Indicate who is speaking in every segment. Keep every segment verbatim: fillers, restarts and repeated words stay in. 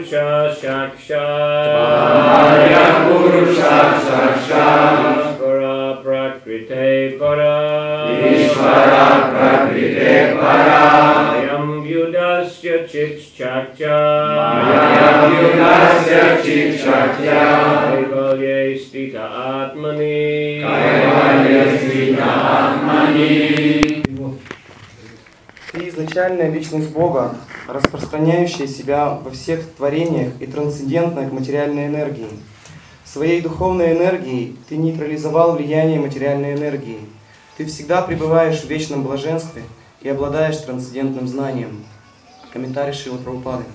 Speaker 1: Purusha Shakshat
Speaker 2: Tvaya Purusha Shakshat
Speaker 1: Ishvara Prakrite Para
Speaker 2: Ishvara Prakrite Para
Speaker 1: Mayam Vyudasya Chikshakya
Speaker 2: Mayam Vyudasya Chikshakya
Speaker 1: Kaivalye Stita Atmani
Speaker 2: Kaivalye Stita Atmani.
Speaker 3: Ты изначальная личность Бога, распространяющая себя во всех творениях и трансцендентная к материальной энергии. Своей духовной энергией ты нейтрализовал влияние материальной энергии. Ты всегда пребываешь в вечном блаженстве и обладаешь трансцендентным знанием. Комментарий Шрилы Прабхупады.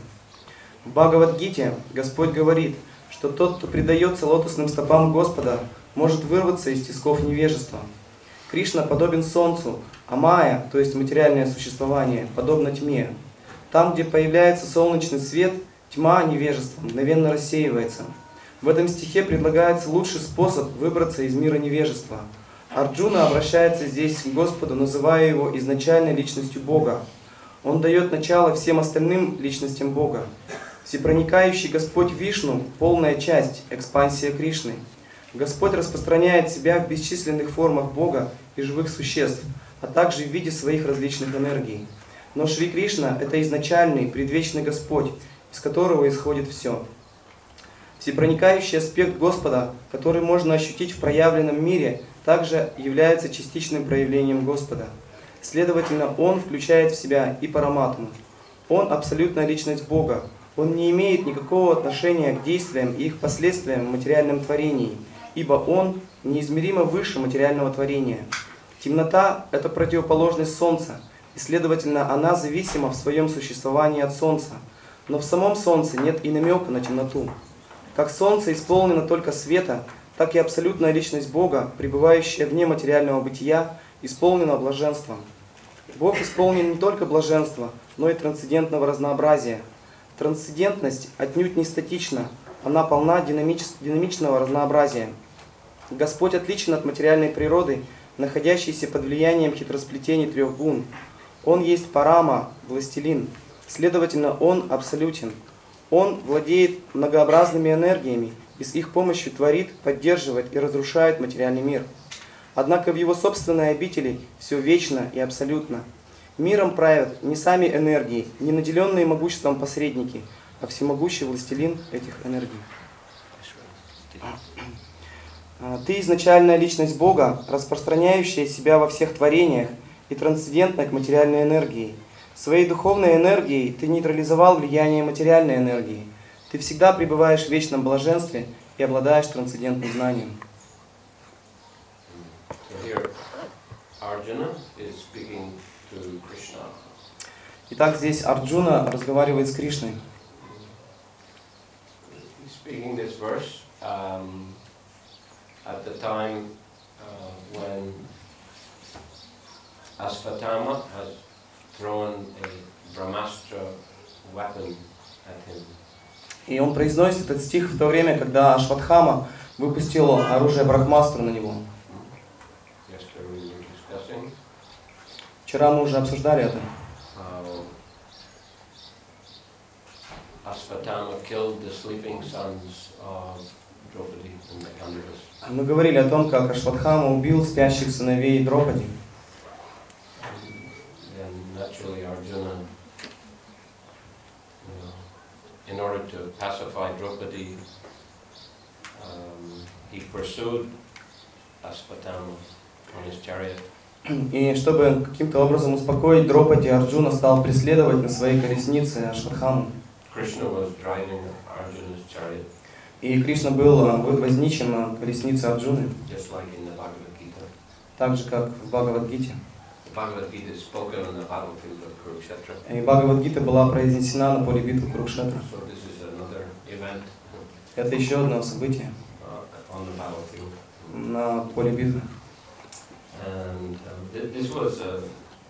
Speaker 3: В Бхагавад-гите Господь говорит, что тот, кто предается лотосным стопам Господа, может вырваться из тисков невежества. Кришна подобен солнцу, а майя, то есть материальное существование, подобно тьме. Там, где появляется солнечный свет, тьма невежества мгновенно рассеивается. В этом стихе предлагается лучший способ выбраться из мира невежества. Арджуна обращается здесь к Господу, называя его изначальной личностью Бога. Он дает начало всем остальным личностям Бога. Всепроникающий Господь Вишну – полная часть, экспансия Кришны. Господь распространяет себя в бесчисленных формах Бога и живых существ, а также в виде своих различных энергий. Но Шри Кришна – это изначальный, предвечный Господь, из которого исходит все. Всепроникающий аспект Господа, который можно ощутить в проявленном мире, также является частичным проявлением Господа. Следовательно, Он включает в себя и Параматму. Он – абсолютная личность Бога. Он не имеет никакого отношения к действиям и их последствиям в материальном творении, ибо Он неизмеримо выше материального творения. Темнота – это противоположность Солнца, и, следовательно, она зависима в своем существовании от Солнца. Но в самом Солнце нет и намека на темноту. Как Солнце исполнено только света, так и абсолютная личность Бога, пребывающая вне материального бытия, исполнена блаженством. Бог исполнен не только блаженства, но и трансцендентного разнообразия. Трансцендентность отнюдь не статична, она полна динамич... динамичного разнообразия. Господь отличен от материальной природы, находящейся под влиянием хитросплетений трех гун. Он есть Парама, властелин, следовательно, Он абсолютен. Он владеет многообразными энергиями и с их помощью творит, поддерживает и разрушает материальный мир. Однако в Его собственной обители все вечно и абсолютно. Миром правят не сами энергии, не наделенные могуществом посредники, а всемогущий властелин этих энергий. Ты изначальная личность Бога, распространяющая себя во всех творениях и трансцендентная к материальной энергии. Своей духовной энергией ты нейтрализовал влияние материальной энергии. Ты всегда пребываешь в вечном блаженстве и обладаешь трансцендентным знанием. Итак, здесь Арджуна разговаривает с Кришной.
Speaker 1: At the time uh, when Ashvatthama has thrown a Brahmastra weapon at him.
Speaker 3: И он произносит этот стих в то время, когда Ашватхама выпустил оружие Брахмастру на него. Вчера мы уже обсуждали это.
Speaker 1: Ashvatthama killed the sleeping sons of Draupadi and the Pandavas.
Speaker 3: Мы говорили о том, как Ашватхама убил спящих сыновей Дропади.
Speaker 1: And naturally Arjuna, you know, in order to pacify Draupadi, um, he pursued Ashvatthama on his chariot.
Speaker 3: И чтобы каким-то образом успокоить Дропади, Арджуна стал преследовать на своей колеснице Ашватхаму.
Speaker 1: Krishna was driving Arjuna's chariot.
Speaker 3: И Кришна был возничим на колеснице Арджуны,
Speaker 1: Just like in the Bhagavad Gita.
Speaker 3: так же как в Бхагавад-гите.
Speaker 1: The Bhagavad Gita is spoken on the battlefield of Kurukshetra.
Speaker 3: И Бхагавад-гита была произнесена на поле битвы Курукшетра.
Speaker 1: So this is another event.
Speaker 3: Это еще одно событие
Speaker 1: Uh, on the battlefield.
Speaker 3: на поле битвы.
Speaker 1: And um, th this was uh,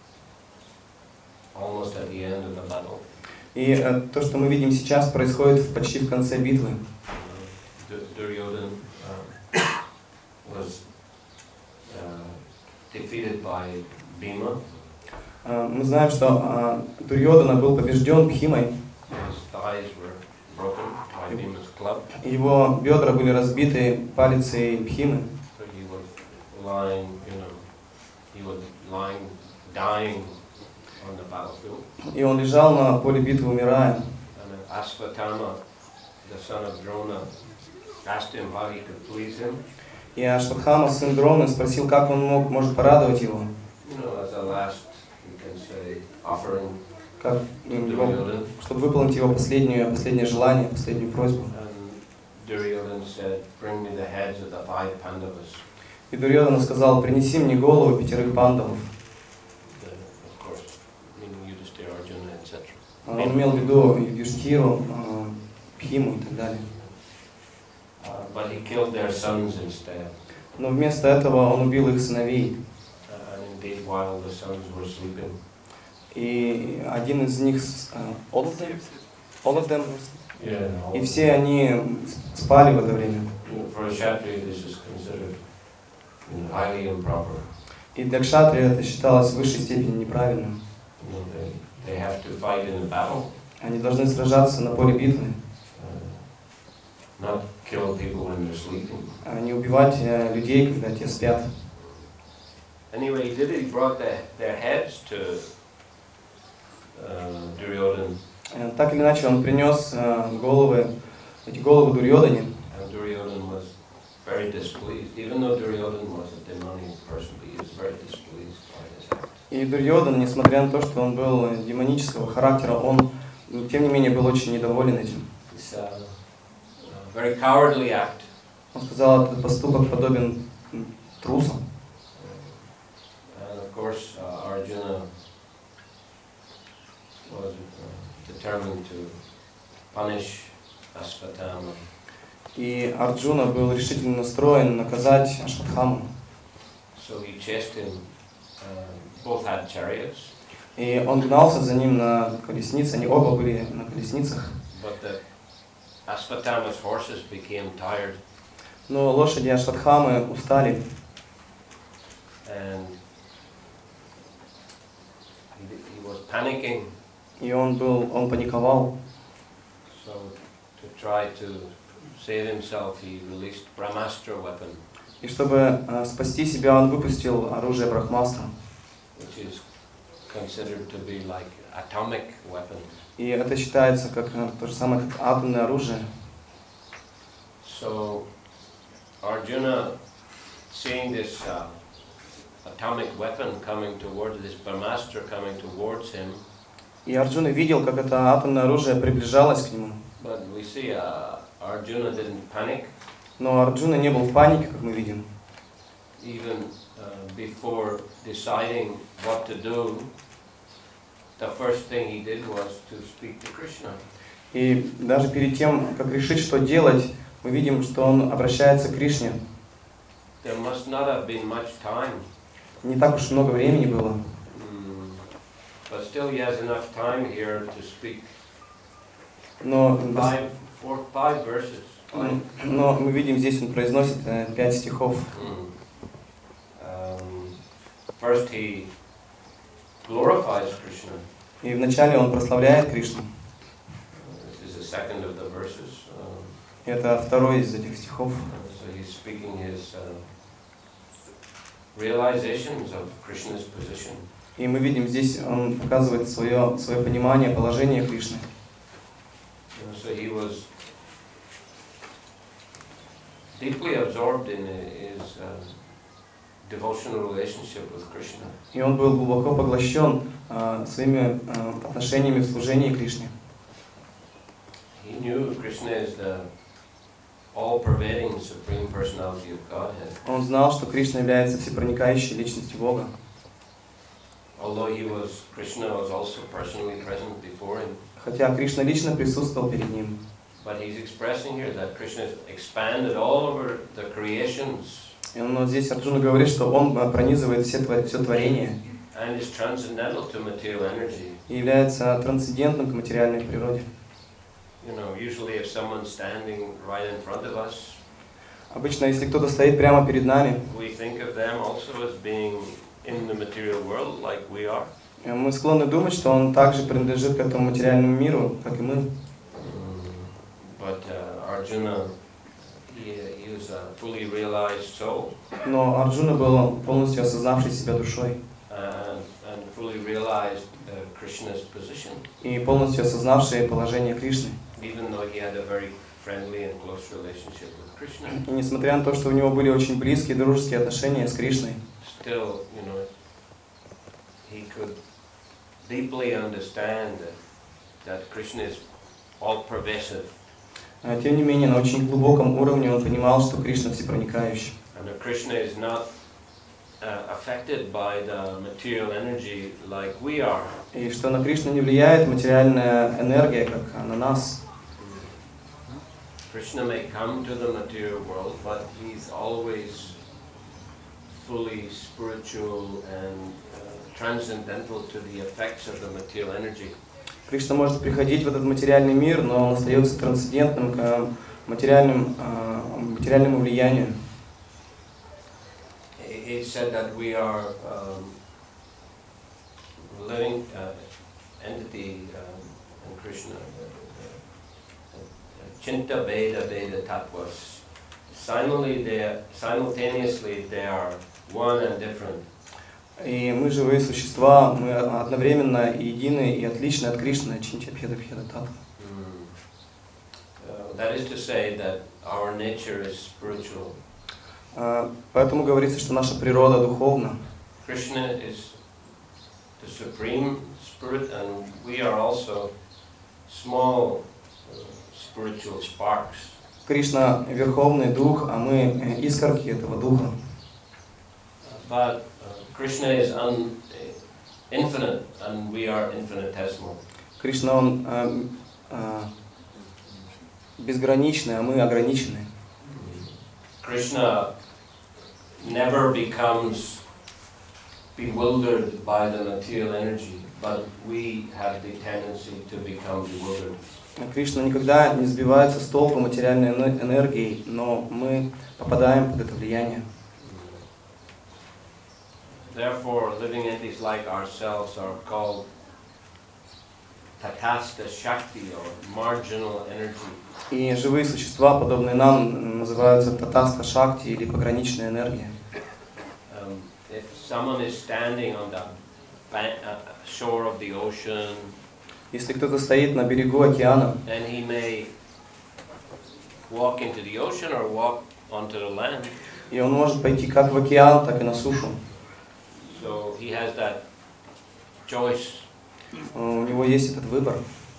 Speaker 1: almost at the end of the battle.
Speaker 3: И э, то, что мы видим сейчас, происходит почти в конце битвы.
Speaker 1: Duryodhana uh, was uh, defeated by Bhima.
Speaker 3: Мы знаем, что Дурьодана был побежден Бхимой.
Speaker 1: His thighs were broken by Bhima's club.
Speaker 3: Его бедра были разбиты палицей Бхимы.
Speaker 1: So he was lying, you know, he was lying, dying on the battlefield.
Speaker 3: И он лежал на поле битвы, умирая.
Speaker 1: And Ashvatthama, the son of Drona, asked him how he could please him.
Speaker 3: И Ашватхама, сын Дроны, спросил, как он мог, может порадовать его.
Speaker 1: You know, as a last, you can say, offering
Speaker 3: Как,
Speaker 1: to
Speaker 3: его,
Speaker 1: Duryodhana.
Speaker 3: чтобы выполнить его последнее, последнее желание, последнюю просьбу.
Speaker 1: And Duryodhana said, bring me the heads of the five Pandavas.
Speaker 3: И Дурьодана сказал, принеси мне голову пятерых пандавов.
Speaker 1: The, of course, meaning Yudhishthira, Arjuna, et cetera.
Speaker 3: Он имел в виду Юдхишthиру, Бхиму и так далее.
Speaker 1: Uh, but he killed their sons instead.
Speaker 3: Но вместо этого он убил их сыновей.
Speaker 1: Uh, and indeed, while the sons were sleeping,
Speaker 3: И один из них, uh, all of them, all of them,
Speaker 1: yeah,
Speaker 3: и все они спали в это время.
Speaker 1: for a Kshatriya, this is considered you know, highly improper.
Speaker 3: И для кшатрия это считалось в высшей степени неправильным.
Speaker 1: You know, they, they have to fight in a battle,
Speaker 3: Они должны сражаться на поле битвы,
Speaker 1: uh, not kill people when they're sleeping.
Speaker 3: а не убивать uh, людей, когда те спят.
Speaker 1: Anyway, he did it. He brought their, their heads to uh, Duryodhana,
Speaker 3: Э, Так или иначе он принес uh, головы, эти головы Дурьодане.
Speaker 1: and Duryodhana was very displeased. Even though Duryodhana was a demonic person, he was very displeased by this act.
Speaker 3: И Дурьодан, несмотря на то, что он был э, демонического характера, он, ну, тем не менее, был очень недоволен этим.
Speaker 1: It's a, a very cowardly act.
Speaker 3: Он сказал, этот поступок подобен м, трусам.
Speaker 1: And of course, uh, Arjuna was uh, determined to punish Ashvatthama.
Speaker 3: И Арджуна был решительно настроен наказать Ашватхаму.
Speaker 1: So he chased him. Uh, both had chariots,
Speaker 3: И он гнался за ним на колеснице, они оба были на колесницах.
Speaker 1: but the Ashvatthama's horses became tired,
Speaker 3: Но лошади Ашватхамы устали,
Speaker 1: and he, he was panicking.
Speaker 3: и он был, он паниковал.
Speaker 1: So to try to save himself, he released Brahmastra weapon,
Speaker 3: И чтобы э, спасти себя, он выпустил оружие Брахмастра.
Speaker 1: which is considered to be like atomic weapon.
Speaker 3: И это считается как э, то же самое, как атомное оружие.
Speaker 1: So Arjuna, seeing this uh, atomic weapon coming towards this Brahmastra coming towards him,
Speaker 3: И Арджуна видел, как это атомное оружие приближалось к нему.
Speaker 1: but we see uh, Arjuna didn't panic
Speaker 3: Но Арджуна не был в панике, как мы видим.
Speaker 1: even uh, before deciding what to do. The first thing he did was to speak to Krishna.
Speaker 3: И даже перед тем, как решить, что делать, мы видим, что он обращается к Кришне.
Speaker 1: There must not have been much time,
Speaker 3: Не так уж много времени было.
Speaker 1: mm, but still he has enough time here to speak
Speaker 3: Но,
Speaker 1: five, four, five verses. Five.
Speaker 3: но мы видим, здесь он произносит э, пять стихов.
Speaker 1: Mm. Um, first he glorifies Krishna.
Speaker 3: И вначале он прославляет Кришну.
Speaker 1: This is the second of the verses. Um,
Speaker 3: Это второй из этих стихов.
Speaker 1: so he's speaking his uh, realizations of Krishna's position.
Speaker 3: И мы видим, здесь он показывает свое, свое понимание положения Кришны.
Speaker 1: You know, so he was deeply absorbed in his uh, devotional relationship with Krishna.
Speaker 3: И он был глубоко поглощен э, своими э, отношениями в служении Кришне.
Speaker 1: He knew Krishna is the all-pervading Supreme Personality of Godhead.
Speaker 3: Он знал, что Кришна является всепроникающей личностью Бога.
Speaker 1: Although he was, Krishna was also personally present before him.
Speaker 3: Хотя Кришна лично присутствовал перед ним.
Speaker 1: But he's expressing here that Krishna has expanded all over the creations
Speaker 3: И он, вот здесь Арджуна говорит, что он э, пронизывает все, твор- все творение
Speaker 1: and is transcendental to material energy.
Speaker 3: и является трансцендентным к материальной природе.
Speaker 1: You know, usually if someone's standing right in front of us,
Speaker 3: Обычно, если кто-то стоит прямо перед нами,
Speaker 1: we think of them also as being in the material world like we are.
Speaker 3: э, мы склонны думать, что он также принадлежит к этому материальному миру, как и мы.
Speaker 1: Mm. but uh, Arjuna, he, he was a fully realized soul
Speaker 3: Но Арджуна был полностью осознавший себя душой
Speaker 1: and, and fully realized uh, Krishna's position,
Speaker 3: и полностью осознавший положение Кришны.
Speaker 1: even though he had a very friendly and close relationship with Krishna.
Speaker 3: И несмотря на то, что у него были очень близкие дружеские отношения с Кришной,
Speaker 1: Still, you know, he could deeply understand that, that Krishna is all-pervasive.
Speaker 3: а, тем не менее, на очень глубоком уровне он понимал, что Кришна всепроникающий.
Speaker 1: And that Krishna is not uh, affected by the material energy like we are.
Speaker 3: И что на Кришну не влияет материальная энергия, как на нас.
Speaker 1: Krishna may come to the material world, but he's always fully spiritual and uh, transcendental to the effects of the material energy.
Speaker 3: Кришна может приходить в этот материальный мир, но он остается трансцендентным к материальным, а, материальному влиянию.
Speaker 1: He said that we are um, living uh, entity um, in Krishna. Chinta Veda Veda Tattvas. Simultaneously they are, simultaneously they are one and different.
Speaker 3: И мы живые существа, мы одновременно и едины, и отличны от Кришны, Чинча Бхеда Бхеда Татва.
Speaker 1: Mm. Uh, that is to say that our nature is spiritual.
Speaker 3: А, Поэтому говорится, что наша природа духовна.
Speaker 1: Krishna is the supreme spirit, and we are also small uh, spiritual sparks.
Speaker 3: Кришна — верховный дух, а мы искорки этого духа.
Speaker 1: But uh, Krishna is un, infinite, and we are infinitesimal.
Speaker 3: Кришна, он а, а, безграничный, а мы ограничены.
Speaker 1: Krishna never becomes bewildered by the material energy, but we have the tendency to become bewildered.
Speaker 3: Кришна никогда не сбивается с толку материальной энергией, но мы попадаем под это влияние.
Speaker 1: Therefore, living entities like ourselves are called tatastha shakti, or marginal energy.
Speaker 3: И живые существа, подобные нам, называются татастха шакти или пограничная энергия.
Speaker 1: Um, if someone is standing on the bank, uh, shore of the ocean,
Speaker 3: Если кто-то стоит на берегу океана,
Speaker 1: then he may walk into the ocean or walk onto the land.
Speaker 3: и он может пойти как в океан, так и на сушу.
Speaker 1: So he has that choice.
Speaker 3: У него есть этот выбор.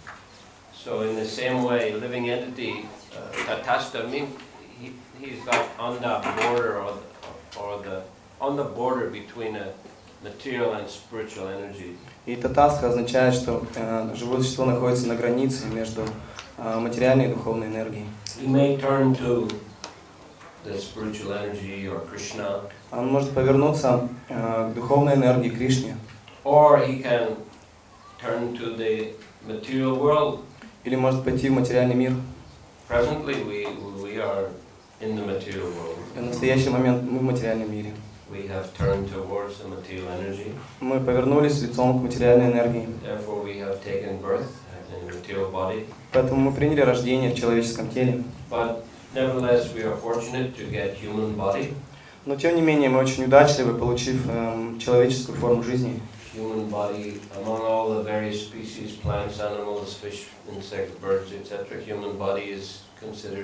Speaker 1: So in the same way, living entity, uh, tatastha means he, he's like on the border or the, or the on the border between a material and spiritual energy.
Speaker 3: И татастха означает, что э, живое существо находится на границе между э, материальной и духовной энергией.
Speaker 1: He may turn to the spiritual energy or Krishna,
Speaker 3: Он может повернуться э, к духовной энергии, Кришне,
Speaker 1: or he can turn to the material world.
Speaker 3: или может пойти в материальный мир.
Speaker 1: Presently, we we are in the material world.
Speaker 3: В настоящий момент мы в материальном мире.
Speaker 1: We have turned towards the material energy.
Speaker 3: Мы повернулись лицом к материальной энергии.
Speaker 1: Therefore, we have taken birth in a material body.
Speaker 3: Поэтому мы приняли рождение в человеческом теле.
Speaker 1: But nevertheless, we are fortunate to get human body.
Speaker 3: Но тем не менее мы очень удачливы, получив эм, человеческую форму жизни.
Speaker 1: Human body, among all the various species, plants, animals, fish, insects, birds, et cetera, human body is considered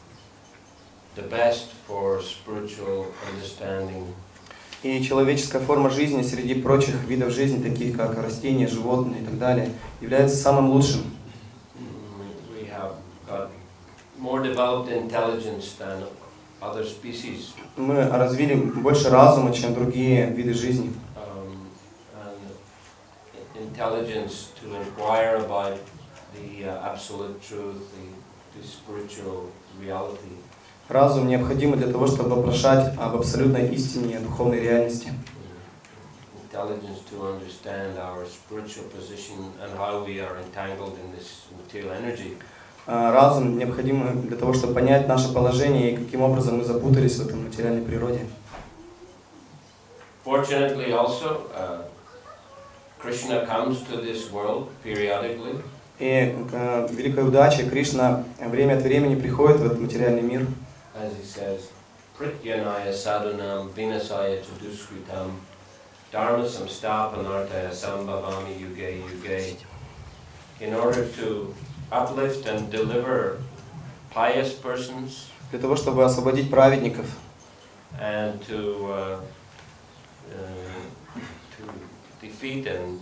Speaker 1: the best for spiritual understanding.
Speaker 3: И человеческая форма жизни среди прочих видов жизни, таких как растения, животные и так далее, является самым лучшим.
Speaker 1: We have got more developed intelligence than other species.
Speaker 3: Мы развили больше разума, чем другие виды жизни.
Speaker 1: Um, and intelligence to inquire about the uh, absolute truth, the, the spiritual reality.
Speaker 3: Разум необходим для того, чтобы вопрошать об абсолютной истине и духовной реальности.
Speaker 1: Intelligence to understand our spiritual position and how we are entangled in this material energy.
Speaker 3: Разум необходим для того, чтобы понять наше положение и каким образом мы запутались в этой материальной природе.
Speaker 1: Fortunately also, uh, Krishna comes to this world periodically.
Speaker 3: И к великой удаче Кришна время от времени приходит в этот материальный мир.
Speaker 1: As he says, Prityanaya sadhunam vinasaya chaduskritam dharma samstapanartaya sambhavami yuge yuge. In order to uplift and deliver pious persons
Speaker 3: Для того, чтобы освободить праведников
Speaker 1: and to, uh, uh, to defeat and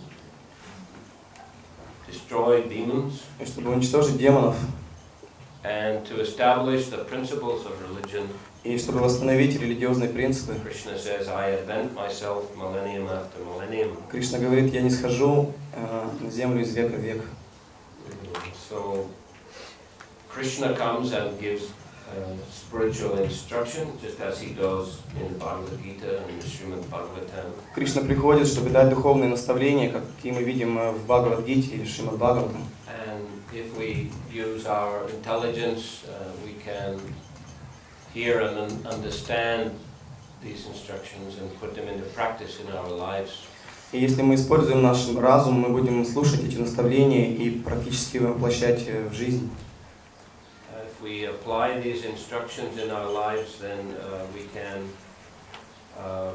Speaker 1: destroy demons
Speaker 3: и чтобы уничтожить демонов,
Speaker 1: and to establish the principles of religion,
Speaker 3: и чтобы восстановить религиозные принципы.
Speaker 1: Krishna says, I advent myself millennium after millennium.
Speaker 3: Кришна говорит, я не схожу э, на землю из века в век.
Speaker 1: So Krishna comes and gives uh, spiritual instruction, just as he does in the Bhagavad Gita and the Srimad Bhagavatam.
Speaker 3: Кришна приходит, чтобы дать духовные наставления, какие мы видим в Бхагавад-гите или Шримад Бхагаватам.
Speaker 1: And if we use our intelligence, uh, we can hear and un understand these instructions and put them into practice in our lives.
Speaker 3: И если мы используем наш разум, мы будем слушать эти наставления и практически воплощать в жизнь.
Speaker 1: If we apply these instructions in our lives, then uh, we can uh,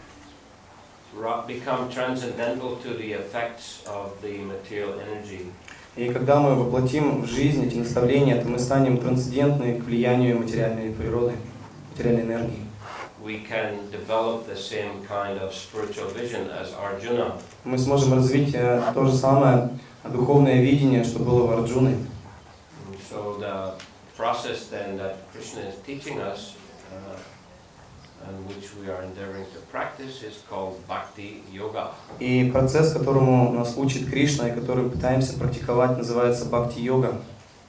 Speaker 1: become transcendental to the effects of the material energy.
Speaker 3: И когда мы воплотим в жизнь эти наставления, то мы станем трансцендентны к влиянию материальной природы, материальной энергии.
Speaker 1: We can develop the same kind of spiritual vision as Arjuna.
Speaker 3: Мы сможем развить то же самое духовное видение, что было у Арджуны.
Speaker 1: So the process then that Krishna is teaching us, uh, and which we are endeavoring to practice, is called Bhakti Yoga.
Speaker 3: И процесс, которому нас учит Кришна и который мы пытаемся практиковать, называется Бхакти-йога.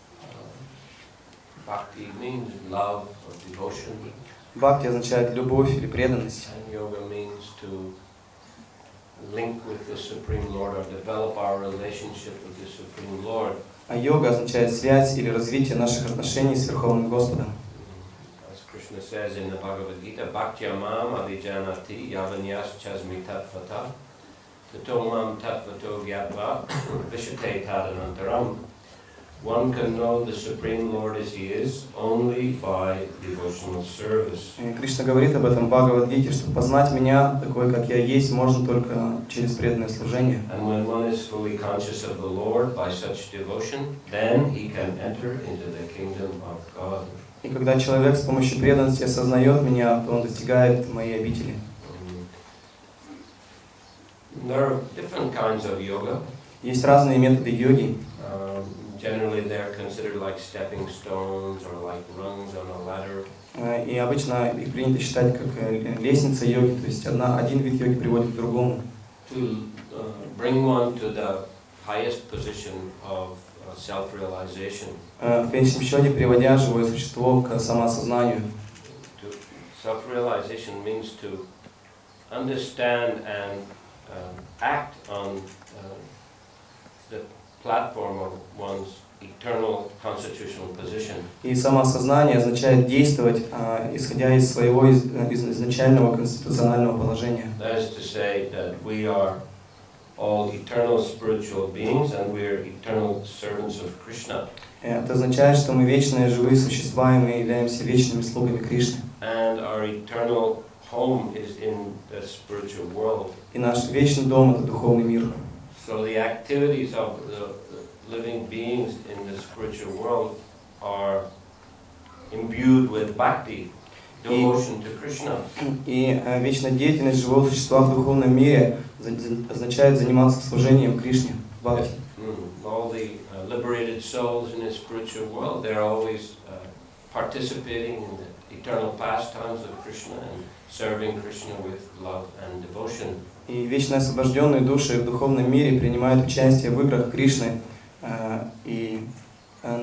Speaker 1: Bhakti means love or devotion.
Speaker 3: Бхакти означает любовь или преданность.
Speaker 1: And yoga means to link with the Supreme Lord or develop our relationship with the Supreme Lord.
Speaker 3: А йога означает связь или развитие наших отношений с Верховным Господом.
Speaker 1: As Krishna says in the Bhagavad Gita, Bhaktya mam avijanati yavanyas chasmi tattvata tato mam tattvato gyatva vishate tadanantaram. One can know the Supreme Lord as He is only by devotional service.
Speaker 3: И Кришна говорит об этом в Бхагавад-гите, что познать меня, такой как я есть, можно только через преданное служение.
Speaker 1: And when one is fully conscious of the Lord by such devotion, then he can enter into the kingdom of God.
Speaker 3: И когда человек с помощью преданности осознает меня, то он достигает моей обители.
Speaker 1: There are different kinds of yoga.
Speaker 3: Есть разные методы йоги.
Speaker 1: Um, generally, they are considered like stepping stones or like rungs on a ladder.
Speaker 3: И обычно их принято считать как лестница йоги, то есть одна, один вид йоги приводит к другому.
Speaker 1: To uh, bring one to the highest position of uh, self-realization.
Speaker 3: В конечном счете, приводя живое существо к самоосознанию.
Speaker 1: To self-realization means to understand and uh, act on uh, the platform of one's eternal constitutional position.
Speaker 3: И самоосознание означает действовать, исходя из своего из, изначального конституционального положения.
Speaker 1: That is to say that we are all eternal spiritual beings and we are eternal servants of Krishna.
Speaker 3: Это означает, что мы вечные живые существа, и мы являемся вечными слугами Кришны.
Speaker 1: And our eternal home is in the spiritual world.
Speaker 3: И наш вечный дом — это духовный мир.
Speaker 1: So the activities of the living beings in the spiritual world are imbued with bhakti, devotion to Krishna.
Speaker 3: И вечная деятельность живого существа в духовном мире означает заниматься служением Кришне, бхакти.
Speaker 1: All the uh, liberated souls in the spiritual world, they're always uh, participating in the eternal pastimes of Krishna and serving Krishna with love and devotion.
Speaker 3: И вечно освобожденные души в духовном мире принимают участие в играх Кришны uh, и and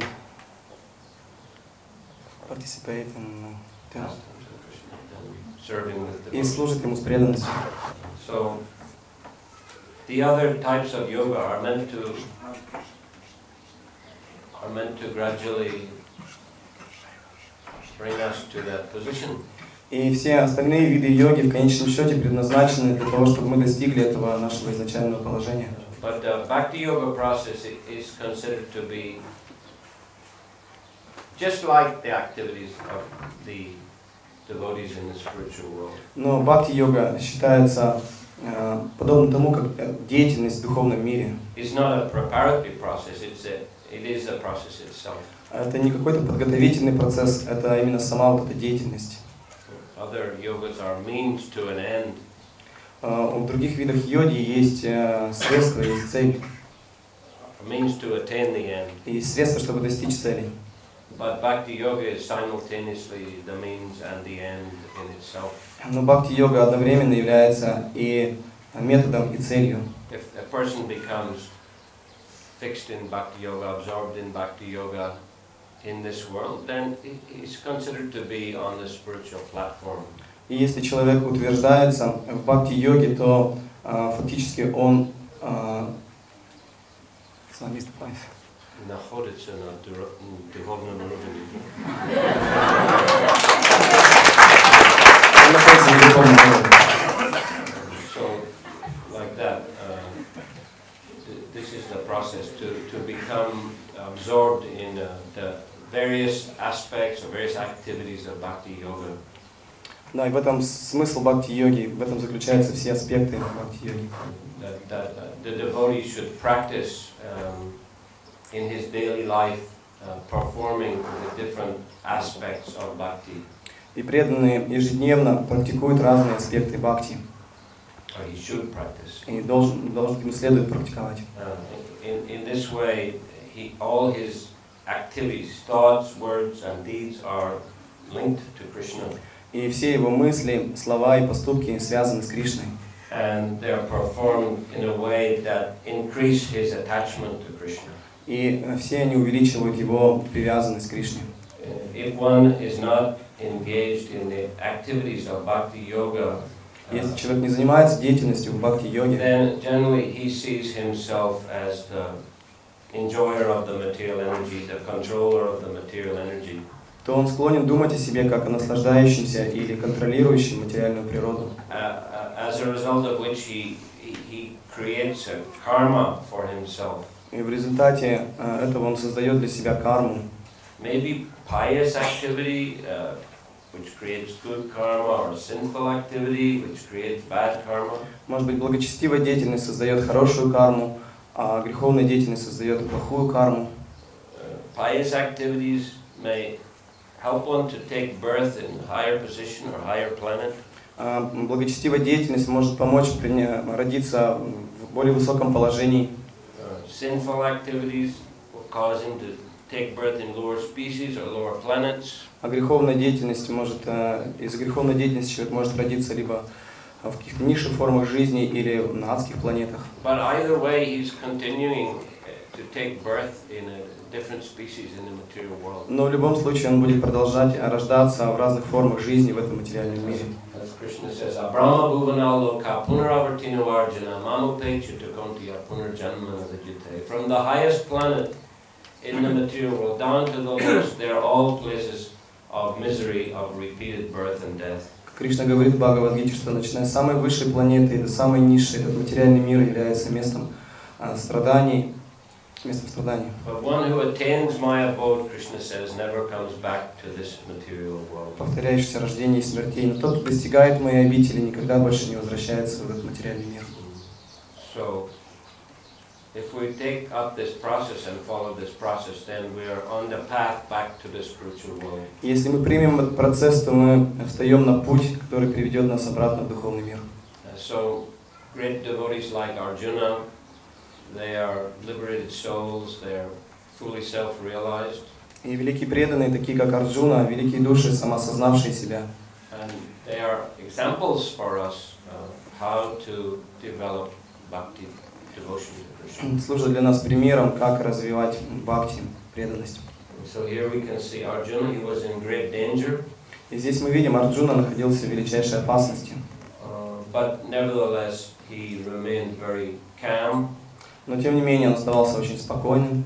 Speaker 3: participate in uh,
Speaker 1: Serving with
Speaker 3: и
Speaker 1: devotion.
Speaker 3: служат ему с преданностью.
Speaker 1: So the other types of yoga are meant to are meant to gradually bring us to that position.
Speaker 3: И все остальные виды йоги в конечном счете предназначены для того, чтобы мы достигли этого нашего изначального положения.
Speaker 1: But the Bhakti Yoga process i- is considered to be just like the activities of the devotees in the spiritual world.
Speaker 3: Но бхакти-йога считается э, подобно тому, как э, деятельность в духовном мире.
Speaker 1: It's not a preparatory process, it's a, it is a process itself.
Speaker 3: Это не какой-то подготовительный процесс, это именно сама вот эта деятельность.
Speaker 1: Other yogas are means to an end.
Speaker 3: Э, В других видах йоги есть э, средства, есть цель,
Speaker 1: A means to attain the end.
Speaker 3: и есть средства, чтобы достичь цели.
Speaker 1: But Bhakti Yoga is simultaneously the means and the end in itself.
Speaker 3: Но бхакти-йога одновременно является и методом, и целью.
Speaker 1: If a person becomes fixed in Bhakti Yoga, absorbed in Bhakti Yoga in this world, then he- he's considered to be on the spiritual platform.
Speaker 3: И если человек утверждается в бхакти-йоге, то э, фактически он э,
Speaker 1: Находится на дуро- духовном уровне.
Speaker 3: он находится на духовном уровне.
Speaker 1: So, like that, uh, th- this is the process to, to become absorbed in uh, the various aspects or various activities of Bhakti Yoga.
Speaker 3: Да, и в этом смысл бхакти-йоги, в этом заключаются все аспекты бхакти-йоги.
Speaker 1: That, that uh, the devotee should practice um, in his daily life, uh, performing the different aspects of Bhakti.
Speaker 3: И преданные ежедневно практикуют разные аспекты бхакти.
Speaker 1: Or he should practice.
Speaker 3: И должен, должен, ему следует практиковать.
Speaker 1: Uh, in, in this way, he, all his activities, thoughts, words, and deeds are linked to Krishna.
Speaker 3: И все его мысли, слова и поступки связаны с Кришной.
Speaker 1: And they are performed in a way that increase his attachment to Krishna.
Speaker 3: И все они увеличивают его привязанность к Кришне.
Speaker 1: Uh, If one is not engaged in the activities of Bhakti Yoga,
Speaker 3: Если
Speaker 1: uh,
Speaker 3: человек не занимается деятельностью в бхакти-йоге,
Speaker 1: then generally he sees himself as the enjoyer of the material energy, the controller of the material energy.
Speaker 3: то он склонен думать о себе как о наслаждающемся или контролирующем материальную природу.
Speaker 1: Uh, uh, as a result of which he, he, he creates a karma for himself.
Speaker 3: И в результате э, этого он создает для себя карму.
Speaker 1: Maybe pious activity, uh, which creates good karma, or sinful activity, which creates bad karma.
Speaker 3: Может быть, благочестивая деятельность создает хорошую карму, а греховная деятельность создает плохую карму.
Speaker 1: Uh, pious activities may help one to take birth in higher position or higher planet.
Speaker 3: А благочестивая деятельность может помочь приня- родиться в более высоком положении.
Speaker 1: Uh, sinful activities will cause him to take birth in lower species or lower planets.
Speaker 3: А греховная деятельность может, э, из-за греховной деятельности человек может родиться либо в каких-то низших формах жизни или на адских планетах.
Speaker 1: But either way, he's continuing to take birth in a different species in the material world.
Speaker 3: Но в любом случае он будет продолжать рождаться в разных формах жизни в этом материальном мире.
Speaker 1: As Krishna says, Abrahma bhuvanalo ka punaravartino arjuna mamupe chutakontiya punarjanma navijite. From the highest planet in the material world down to the lowest, they are all places of misery, of repeated birth and death.
Speaker 3: Кришна говорит в Бхагавад-гите, что начиная с самой высшей планеты и до самой низшей, этот материальный мир является местом а, страданий, местом страданий.
Speaker 1: But one who attains my abode, Krishna says, never comes back to this material world.
Speaker 3: Повторяющихся рождений и смертей. Но тот, кто достигает моей обители, никогда больше не возвращается в этот материальный мир.
Speaker 1: So, if we take up this process and follow this process, then we are on the path back to the spiritual world.
Speaker 3: Если мы примем этот процесс, то мы встаем на путь, который приведет нас обратно в духовный мир.
Speaker 1: Uh, so, great devotees like Arjuna, they are liberated souls, they are fully self-realized,
Speaker 3: И великие преданные, такие как Арджуна, великие души, самосознавшие себя.
Speaker 1: and they are examples for us uh, how to develop bhakti, devotion to Krishna.
Speaker 3: Служат для нас примером, как развивать бхакти, преданность.
Speaker 1: So here we can see Arjuna, he was in great danger,
Speaker 3: И здесь мы видим, Арджуна находился в величайшей опасности.
Speaker 1: uh, but nevertheless he remained very calm
Speaker 3: Но тем не менее он оставался очень спокойным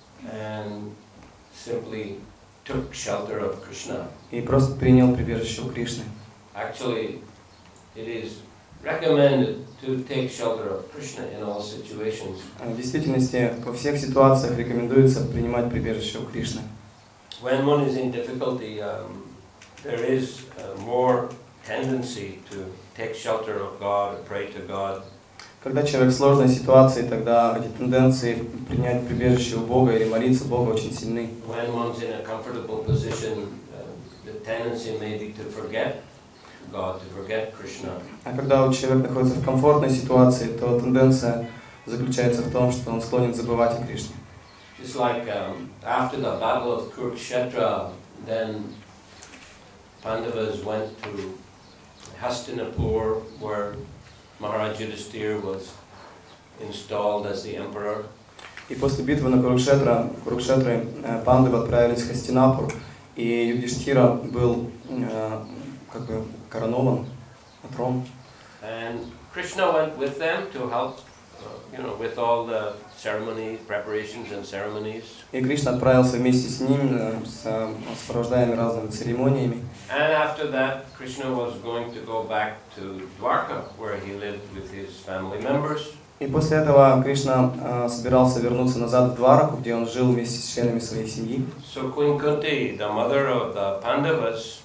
Speaker 1: and simply took shelter of Krishna.
Speaker 3: и просто принял прибежище у Кришны.
Speaker 1: Actually, it is recommended to take shelter of Krishna in all situations.
Speaker 3: В действительности, во всех ситуациях рекомендуется принимать прибежище у Кришны.
Speaker 1: When one is in difficulty, um, there is uh, more tendency to take shelter of God, pray to God.
Speaker 3: Когда человек в сложной ситуации, тогда эти тенденции принять прибежище у Бога или молиться Богу очень сильны.
Speaker 1: When one's in a comfortable position, uh, the tendency may be to forget God, to forget Krishna.
Speaker 3: А когда человек находится в комфортной ситуации, то тенденция заключается в том, что он склонен забывать о Кришне.
Speaker 1: Just like um, after the battle of Kurukshetra, then Pandavas went to Hastinapur, where Maharaj Yudhishthira was installed as the emperor.
Speaker 3: И после битвы на Курукшетра, Курукшетры пандавы отправились в Хастинапур, и Юдхиштхира был э, как бы коронован на трон.
Speaker 1: And Krishna went with them to help, uh, you know, with all the ceremony preparations and ceremonies.
Speaker 3: И Кришна отправился вместе с ним, э, с э, сопровождаемыми разными церемониями.
Speaker 1: And after that, Krishna was going to go back to Dwarka, where he lived with his family members.
Speaker 3: И после этого Кришна э, собирался вернуться назад в Двараку, где он жил вместе с членами своей семьи.
Speaker 1: So Queen Kunti, the mother of the Pandavas,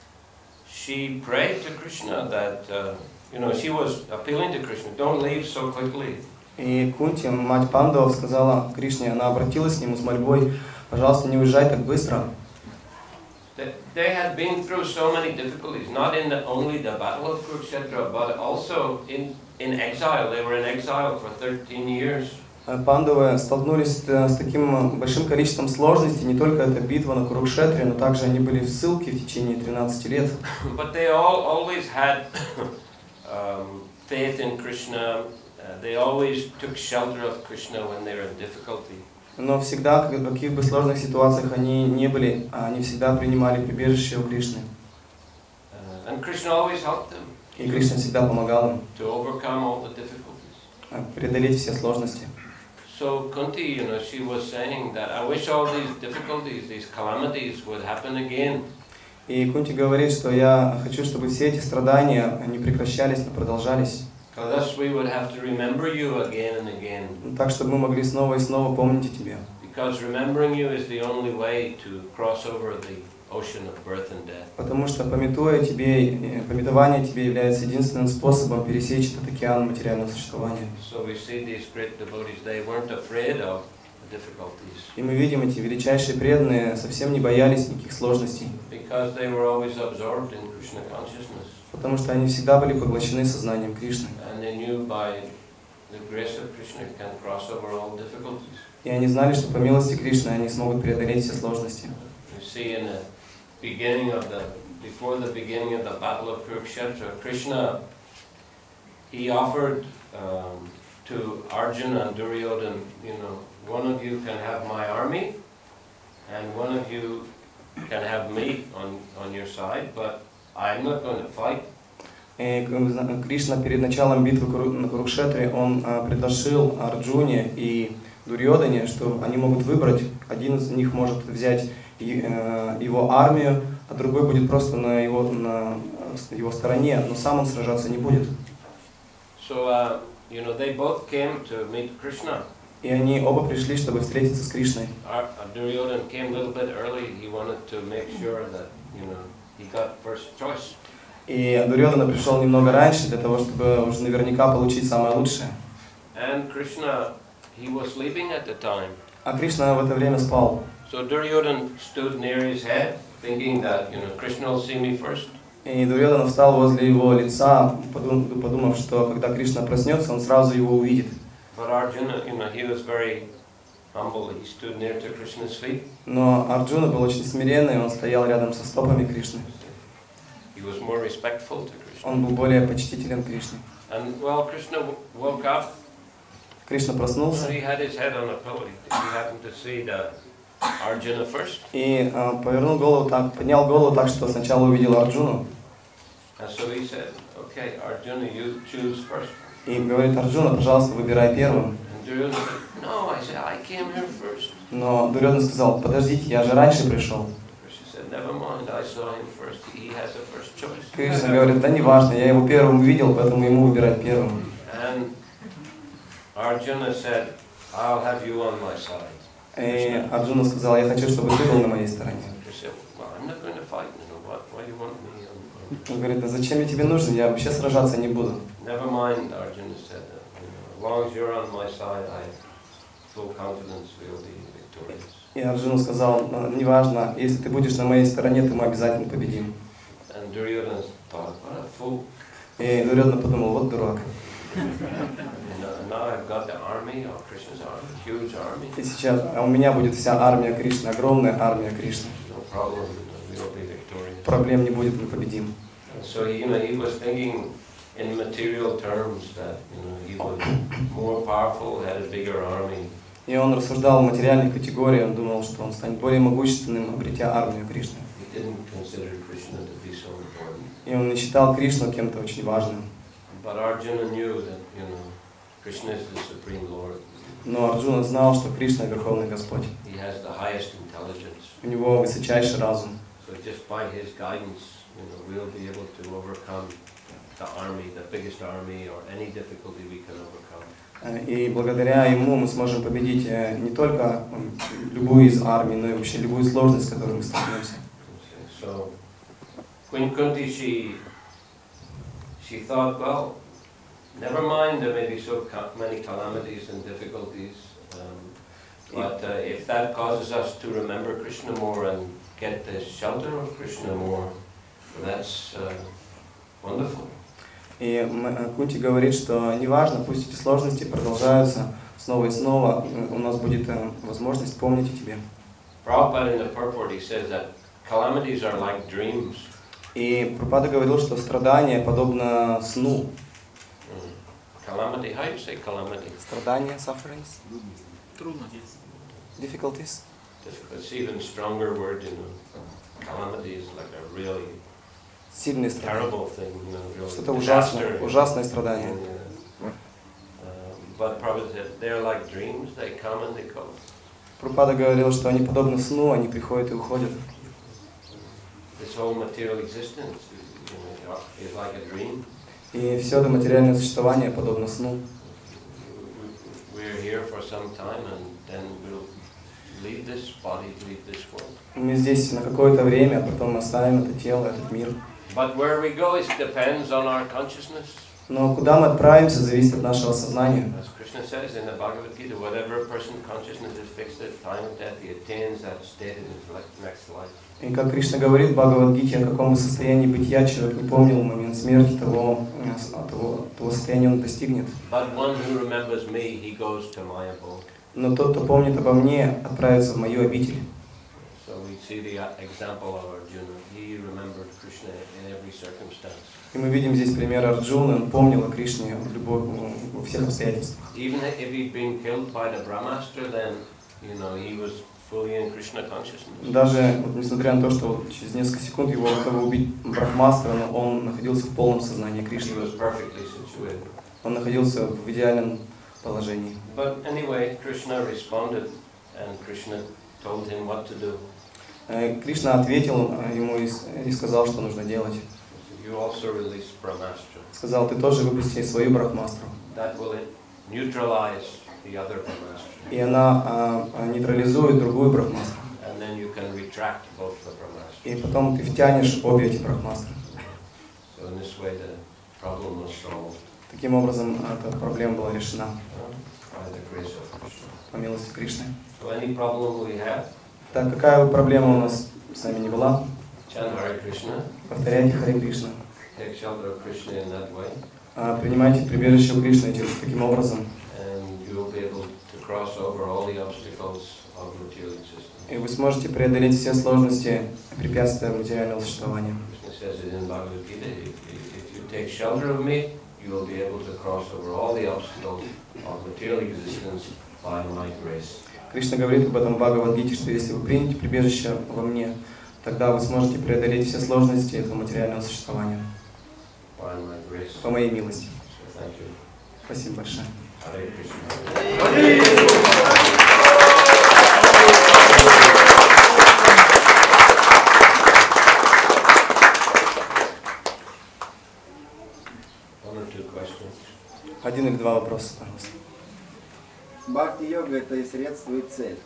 Speaker 1: she prayed to Krishna that, uh, you know, she was appealing to Krishna, don't leave so quickly.
Speaker 3: И Кунти, мать пандавов, сказала Кришне, она обратилась к нему с мольбой: пожалуйста, не уезжай так быстро.
Speaker 1: They had been through so many difficulties, not in the, only the battle of Kurukshetra, but also in, in exile. They were in exile for thirteen years.
Speaker 3: Пандавы столкнулись с таким большим количеством сложностей, не только эта битва на Курукшетре, но также они были в ссылке в течение тринадцати лет.
Speaker 1: But they all always had um, faith in Krishna. Uh, they always took shelter of Krishna when they were in difficulty.
Speaker 3: Но всегда, в каких бы сложных ситуациях они не были, они всегда принимали прибежище у Кришны.
Speaker 1: Uh, and Krishna always helped them.
Speaker 3: И Кришна всегда помогал им
Speaker 1: to overcome all the difficulties.
Speaker 3: преодолеть все сложности.
Speaker 1: So Kunti, you know, she was saying that I wish all these difficulties, these calamities would happen again.
Speaker 3: И Кунти говорит, что я хочу, чтобы все эти страдания не прекращались, но продолжались.
Speaker 1: Thus we would have to remember you again and again.
Speaker 3: Так, чтобы мы могли снова и снова помнить о тебе.
Speaker 1: Because remembering you is the only way to cross over the ocean of birth and death.
Speaker 3: Потому что, памятуя о тебе, памятование о тебе является единственным способом пересечь этот океан материального существования.
Speaker 1: So we see these great devotees, they weren't afraid of the difficulties.
Speaker 3: И мы видим, эти величайшие преданные совсем не боялись никаких сложностей.
Speaker 1: Because they were always absorbed in Krishna consciousness.
Speaker 3: Потому что они всегда были поглощены сознанием Кришны.
Speaker 1: And they knew by the grace of Krishna can cross over all difficulties.
Speaker 3: И они знали, что по милости Кришны они смогут преодолеть все сложности.
Speaker 1: You see in the beginning of the, before the beginning of the battle of Kurukshetra, Krishna, he offered um, to Arjuna and Duryodhana, you know, one of you can have my army, and one of you can have me on, on your side, but I'm not going to fight.
Speaker 3: И Кришна перед началом битвы на Курукшетре, он предложил Арджуне и Дурьодане, что они могут выбрать, один из них может взять его армию, а другой будет просто на его, на его стороне, но сам он сражаться не будет.
Speaker 1: So, uh, you know, they both came to meet Krishna.
Speaker 3: И они оба пришли, чтобы встретиться с Кришной.
Speaker 1: Duryodhana came a little bit early. He wanted to make sure that, you know, he got first choice.
Speaker 3: И Дурьодана пришел немного раньше для того, чтобы уже наверняка получить самое лучшее.
Speaker 1: And Krishna, he was sleeping at the time.
Speaker 3: А Кришна в это время спал.
Speaker 1: So Duryodhana stood near his head, thinking that, you know, Krishna will see me first.
Speaker 3: И Дурьодана встал возле его лица, подумав, что когда Кришна проснется, он сразу его увидит.
Speaker 1: But Arjuna, you know, he was very humble. He stood near to Krishna's feet.
Speaker 3: Но Арджуна был очень смиренный, он стоял рядом со стопами Кришны.
Speaker 1: He was more respectful to Krishna.
Speaker 3: Он был более почтителен Кришне.
Speaker 1: And well, Krishna woke up.
Speaker 3: Кришна проснулся.
Speaker 1: He had his head on a pillow. He happened to see the Arjuna first.
Speaker 3: И uh, повернул голову так, поднял голову так, что сначала увидел Арджуну.
Speaker 1: And so he said, "Okay, Arjuna, you choose first."
Speaker 3: И говорит: Арджуна, пожалуйста, выбирай первым.
Speaker 1: And Duryodhana said, "No, I said I came here first."
Speaker 3: Но Дурьодана сказал: подождите, я же раньше пришел.
Speaker 1: Krishna said, "Never mind, I saw him first. He has a first choice."
Speaker 3: Кришна говорит, да не важно, я его первым увидел, поэтому ему выбирать первым.
Speaker 1: And Arjuna said, I'll have you on my side.
Speaker 3: И Арджуна сказал, я хочу, чтобы ты был на моей стороне.
Speaker 1: He said, well, I'm not going to fight, you know, what, why do you want me on, on
Speaker 3: Он говорит, а зачем я тебе нужен, я вообще сражаться не буду.
Speaker 1: Never mind, Arjuna said, uh, you know, as long as you're on my side, I have full confidence we'll be victorious.
Speaker 3: И Арджуна сказал, «Ну, неважно, если ты будешь на моей стороне, то мы обязательно победим.
Speaker 1: And Duryodhana thought, what a fool.
Speaker 3: И Дурьодхана подумал, вот дурак.
Speaker 1: And uh, now I've got the army of Krishna's army, huge army.
Speaker 3: И сейчас а у меня будет вся армия Кришны, огромная армия Кришны.
Speaker 1: No problem, you know, we'll be victorious.
Speaker 3: Проблем не будет, мы победим.
Speaker 1: And so he, you know, he was thinking in material terms that, you know, he was more powerful, had a bigger army.
Speaker 3: И он рассуждал в материальной категории, он думал, что он станет более могущественным, обретя армию Кришны.
Speaker 1: He didn't consider Krishna to be so important.
Speaker 3: И он не считал Кришну кем-то очень важным.
Speaker 1: But Arjuna knew that, you know, Krishna is the Supreme Lord.
Speaker 3: Но Арджуна знал, что Кришна – Верховный Господь.
Speaker 1: He has the highest intelligence.
Speaker 3: У него высочайший разум.
Speaker 1: So just by his guidance, you know, we'll be able to overcome the army, the biggest army, or any difficulty we can overcome.
Speaker 3: И благодаря ему мы сможем победить не только любую из армий, но и вообще любую сложность, с которой мы столкнемся.
Speaker 1: So, Queen Kunti, she, she thought, well, never mind, there may be so many calamities and difficulties, um, but uh, if that causes us to remember Krishna more and get the shelter of Krishna more, that's uh, wonderful.
Speaker 3: И Кунти говорит, что неважно, пусть эти сложности продолжаются снова и снова, у нас будет возможность помнить о тебе.
Speaker 1: Prabhupada in the purport, he says that calamities are like dreams.
Speaker 3: И Прабхупада говорил, что страдание подобно сну.
Speaker 1: Calamity, how do you say calamity?
Speaker 3: Страдания, sufferings.
Speaker 4: Трудности.
Speaker 3: Difficulties.
Speaker 1: It's even stronger word, you know. Calamity is like a really
Speaker 3: Сильные страдания.
Speaker 1: terrible thing, you know, really
Speaker 3: Что-то ужасное,
Speaker 1: disaster.
Speaker 3: ужасное страдание.
Speaker 1: And, uh, uh, but Prabhupada said, they're like dreams, they come and they go.
Speaker 3: Прабхупада говорил, что они подобны сну, они приходят и уходят.
Speaker 1: This whole material existence, you know, is like a dream.
Speaker 3: И все это материальное существование подобно сну.
Speaker 1: We're here for some time and then we'll leave this body, leave this world.
Speaker 3: Мы здесь на какое-то время, а потом мы оставим это тело, этот мир.
Speaker 1: But where we go, it depends on our consciousness.
Speaker 3: Но куда мы отправимся, зависит от нашего сознания.
Speaker 1: As Krishna says in the Bhagavad Gita, whatever a person consciousness is fixed at the time of death, he attains that state in his next life.
Speaker 3: И как Кришна говорит в Бхагавад-гите, о каком состоянии бытия человек не помнил в момент смерти, того, того, того состояния он достигнет.
Speaker 1: But one who remembers me, he goes to my abode.
Speaker 3: Но тот, кто помнит обо мне, отправится в мою обитель.
Speaker 1: So we see the example of Arjuna. He remembered Krishna in every circumstance.
Speaker 3: И мы видим здесь пример Арджуны, он помнил о Кришне в любой, во всех обстоятельствах.
Speaker 1: Even if he'd been killed by the Brahmastra, then, you know, he was fully in Krishna consciousness.
Speaker 3: Даже вот, несмотря на то, что через несколько секунд его готовы убить Брахмастра, но он находился в полном сознании
Speaker 1: He
Speaker 3: Кришны.
Speaker 1: was perfectly situated.
Speaker 3: Он находился в идеальном положении.
Speaker 1: But anyway, Krishna responded, and Krishna told him what to do.
Speaker 3: Э, Кришна ответил ему и, и сказал, что нужно делать.
Speaker 1: You also release Brahmastra.
Speaker 3: Сказал, ты тоже выпусти свою Брахмастру.
Speaker 1: That will neutralize the other Brahmastra.
Speaker 3: И она а, нейтрализует другую Брахмастру.
Speaker 1: And then you can retract both the Brahmastra.
Speaker 3: И потом ты втянешь обе эти Брахмастры.
Speaker 1: So in this way the problem was solved.
Speaker 3: Таким образом, эта проблема была решена
Speaker 1: By the grace of Krishna.
Speaker 3: по милости Кришны.
Speaker 1: So any problem we have,
Speaker 3: Так, какая бы проблема у нас с нами не была,
Speaker 1: chant Hare Krishna,
Speaker 3: повторяйте Харе Кришна.
Speaker 1: take shelter of Krishna in that way,
Speaker 3: А, принимайте прибежище у Кришны таким образом,
Speaker 1: and you will be able to cross over all the obstacles of material existence.
Speaker 3: и вы сможете преодолеть все сложности препятствия материального существования.
Speaker 1: Krishna says it in Bhagavad Gita, if, if you take shelter of me, you will be able to cross over all the obstacles of material existence by my grace.
Speaker 3: Кришна говорит об этом в Бхагавад-гите, что если вы примете прибежище во мне, тогда вы сможете преодолеть все сложности этого материального существования.
Speaker 1: By my grace.
Speaker 3: По моей милости.
Speaker 1: So thank you.
Speaker 3: Спасибо большое.
Speaker 1: Hare Krishna.
Speaker 3: один или два вопроса, пожалуйста.
Speaker 4: Бхакти-йога – это и средство, и цель.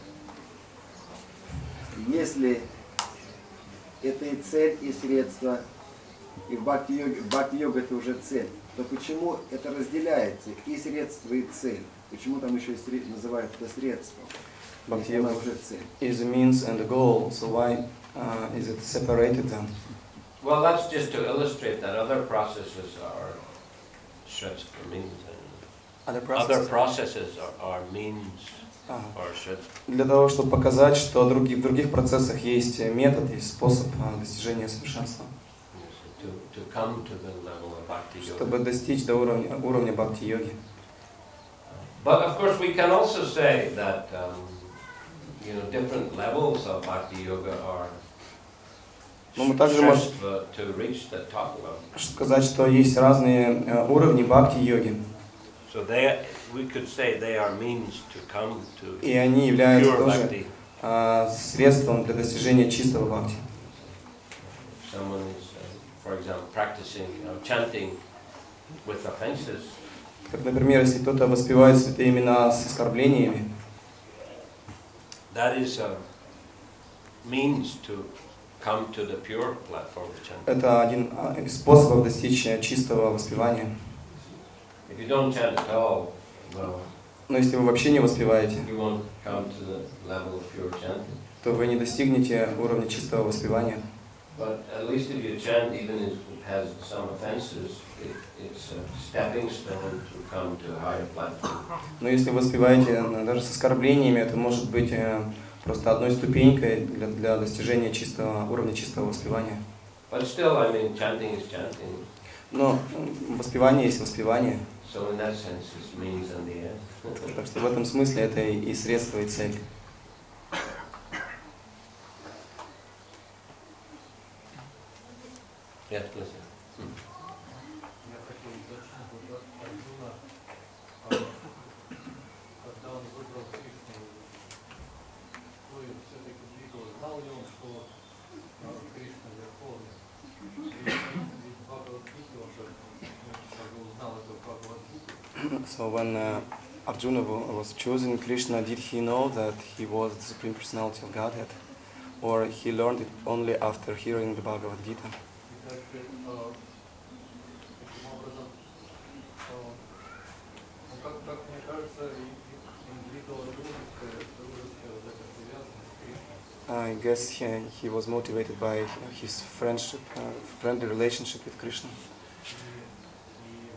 Speaker 4: Если это и цель, и средство, и в бхакти-йоге, бхакти-йога – это уже цель, то почему это разделяется, и средство, и цель? Почему там еще и сред- называют это средством? Если она
Speaker 3: Бхакти-йога
Speaker 4: уже цель.
Speaker 3: is the means and the goal, so why uh, is it separated then?
Speaker 1: Well, that's just to illustrate that other processes are sredstva means.
Speaker 3: Other
Speaker 1: Other
Speaker 3: processes?
Speaker 1: processes are, are means
Speaker 3: Ага.
Speaker 1: or sredstva.
Speaker 3: Для того, чтобы показать, что други- в других процессах есть метод, есть способ а, достижения совершенства.
Speaker 1: To, to come to the level of bhakti yoga.
Speaker 3: Чтобы достичь до уровня, уровня бхакти-йоги.
Speaker 1: But of course we can also say that um, you know, different levels of bhakti yoga are
Speaker 3: Но мы также можем
Speaker 1: sredstva to reach the top level.
Speaker 3: сказать, что есть разные э, уровни бхакти-йоги.
Speaker 1: So they, we could say they are means to come to
Speaker 3: И они являются
Speaker 1: pure
Speaker 3: тоже
Speaker 1: bhakti.
Speaker 3: а, средством для достижения чистого бхакти.
Speaker 1: If someone is, uh, for example, practicing you know, chanting with offenses,
Speaker 3: Как, например, если кто-то воспевает святые имена с оскорблениями,
Speaker 1: that is a means to come to the pure platform of chanting.
Speaker 3: это один а, из способов достичь э, чистого воспевания.
Speaker 1: If you don't chant at all, well,
Speaker 3: Но если вы вообще не воспеваете,
Speaker 1: you won't come to the level of pure chanting.
Speaker 3: то вы не достигнете уровня чистого воспевания.
Speaker 1: But at least if you chant, even if it has some offenses, it, it's a stepping stone to come to a higher platform.
Speaker 3: Но если вы воспеваете э, даже с оскорблениями, это может быть э, просто одной ступенькой для, для достижения чистого уровня чистого воспевания.
Speaker 1: But still, I mean, chanting is chanting.
Speaker 3: Но э, воспевание есть воспевание.
Speaker 1: So in that sense, it's means and the end.
Speaker 3: Так что в этом смысле это и, и средство, и цель.
Speaker 1: Yes, please.
Speaker 5: Я хотел уточнить, вот Арджуна, а, когда он выбрал Кришну, то и все-таки двигал, знал ли он, что а, Кришна Верховный? Ведь в Бхагавад-гите он же ну, как бы узнал это в Бхагавад-гите.
Speaker 3: So when uh, Arjuna wa- was chosen Krishna, did he know that he was the Supreme Personality of Godhead? Or he learned it only after hearing the Bhagavad Gita?
Speaker 5: И дальше, а, таким образом, а, ну, как, как мне кажется, и, и, индивидуальная дружеская, дружеская вот эта привязанность к Кришне.
Speaker 3: I guess he, he was motivated by his friendship, uh, friendly relationship with Krishna.
Speaker 5: И,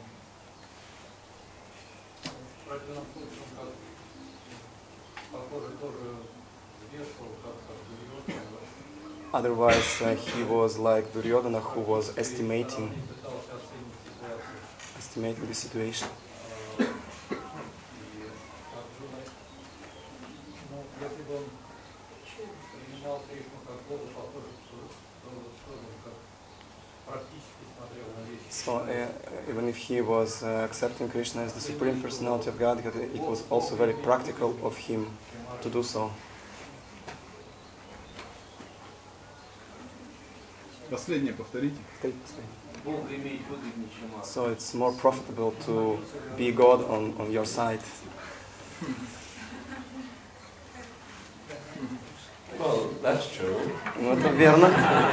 Speaker 5: и в противном случае он как похоже тоже взвешивал, как, как Дурьёдана.
Speaker 3: Otherwise, uh, he was like Duryodhana, who was estimating,
Speaker 5: Он пытался оценить ситуацию.
Speaker 3: estimating the situation.
Speaker 5: А, и Арджуна, ну, если бы он принимал Кришну как Бога, похоже, то, то, то он как практически смотрел на вещи.
Speaker 3: So uh, even if he was uh, accepting Krishna as the Supreme Personality of God, it was also very practical of him to do so.
Speaker 2: Последнее повторите.
Speaker 3: So it's more profitable to be God on, on your side.
Speaker 1: Well, that's true.
Speaker 3: Ну, это верно.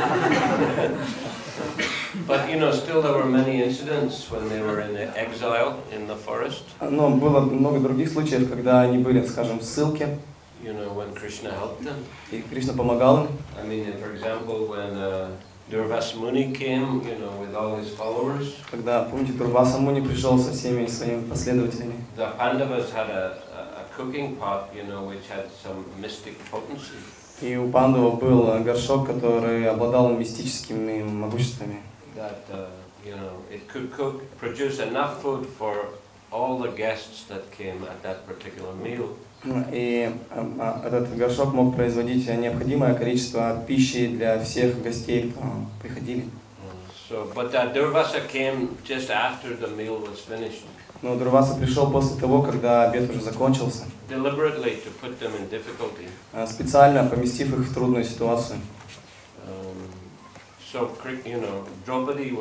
Speaker 1: But you know, still there were many incidents when they were in exile in the forest.
Speaker 3: Но было много других случаев, когда они были, скажем, в ссылке,
Speaker 1: You know, when Krishna helped them.
Speaker 3: и Кришна помогал им.
Speaker 1: I mean, for example, when uh, Durvas Muni came, you know, with all his followers,
Speaker 3: Когда, помните, Дурваса Муни пришел со всеми своими последователями.
Speaker 1: the Pandavas had a, a, a cooking pot, you know, which had some mystic potency.
Speaker 3: И у пандавов был горшок, который обладал мистическими могуществами.
Speaker 1: That uh, you know, it could cook, produce enough food for all the guests that came at that particular meal.
Speaker 3: И э, этот горшок мог производить необходимое количество пищи для всех гостей, кто приходили.
Speaker 1: So, but uh, Durvasa came just after the meal was finished,
Speaker 3: Но Дурваса пришел после того, когда обед уже закончился,
Speaker 1: deliberately to put them in difficulty.
Speaker 3: э, специально поместив их в трудную ситуацию.
Speaker 1: Um, so, Kri- you know, Draupadi was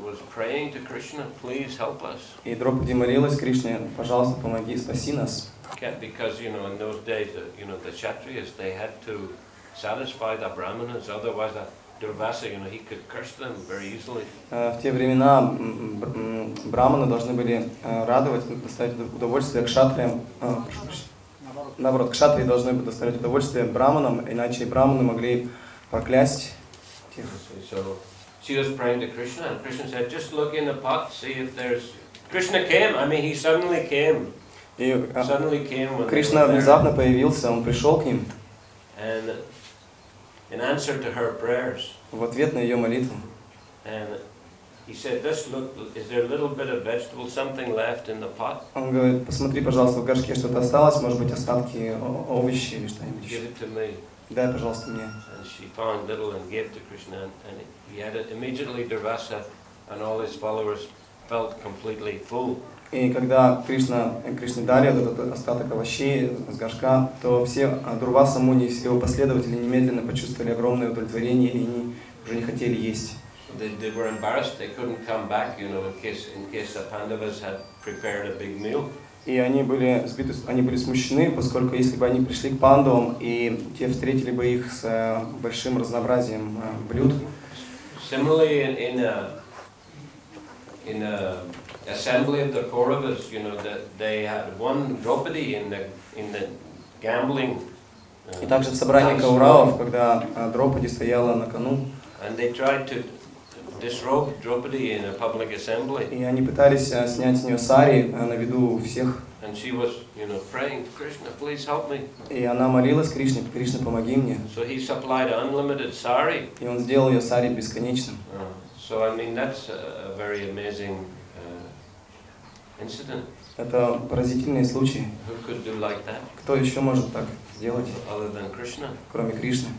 Speaker 1: was praying to Krishna, please help us.
Speaker 3: И Дропади молилась Кришне, пожалуйста, помоги, спаси нас.
Speaker 1: Can't- Because, you know, in those days, the, you know, the Kshatriyas, they had to satisfy the Brahmanas, otherwise the Durvasa, you know, he could curse them very easily.
Speaker 3: Э, В те времена м, бр- м, браманы должны были э, радовать, доставить удовольствие кшатриям. э, прошу прощения. Наоборот, кшатрии должны были доставить удовольствие браманам, иначе и браманы могли проклясть тех.
Speaker 1: So she was praying to Krishna, and Krishna said, just look in the pot, see if there's... Krishna came, I mean, he suddenly came.
Speaker 3: И э,
Speaker 1: Suddenly came when they
Speaker 3: Кришна
Speaker 1: were there.
Speaker 3: внезапно появился, он пришел к ним
Speaker 1: And in answer to her prayers,
Speaker 3: в ответ на ее молитву.
Speaker 1: and he said, just look, is there a little bit of vegetable, something left in the pot?
Speaker 3: Он говорит, посмотри, пожалуйста, в горшке что-то осталось, может быть, остатки о- овощи или что-нибудь еще.
Speaker 1: Give it to me.
Speaker 3: Дай, пожалуйста, мне.
Speaker 1: And she found little and gave to Krishna, and, and he had it immediately. Durvasa and all his followers felt completely full.
Speaker 3: И когда Кришна, Кришне дали вот этот остаток овощей с горшка, то все а, Дурваса, Муни и все его последователи немедленно почувствовали огромное удовлетворение, и они уже не хотели есть.
Speaker 1: They, they were embarrassed. They couldn't come back, you know, in case in case the Pandavas had prepared a big meal.
Speaker 3: И они были сбиты, они были смущены, поскольку если бы они пришли к пандавам, и те встретили бы их с э, большим разнообразием э, блюд.
Speaker 1: Similarly, in, in a in a assembly of the Kauravas, you know, that they had one Draupadi in the in the gambling. uh,
Speaker 3: И также в собрании
Speaker 1: dance
Speaker 3: Кауравов, когда э, Дропади стояла на кону,
Speaker 1: And they tried to disrobe Draupadi in a public assembly.
Speaker 3: и они пытались э, снять с нее сари э, на виду у всех.
Speaker 1: And she was, you know, praying, Krishna, please help me.
Speaker 3: И она молилась Кришне: Кришна, помоги мне.
Speaker 1: So he supplied unlimited sari.
Speaker 3: И он сделал ее сари бесконечным.
Speaker 1: Uh, so I mean, that's a, a very amazing uh, incident.
Speaker 3: Это поразительные случаи.
Speaker 1: Who could do like that
Speaker 3: Кто еще может так сделать,
Speaker 1: other than Krishna?
Speaker 3: кроме Кришны?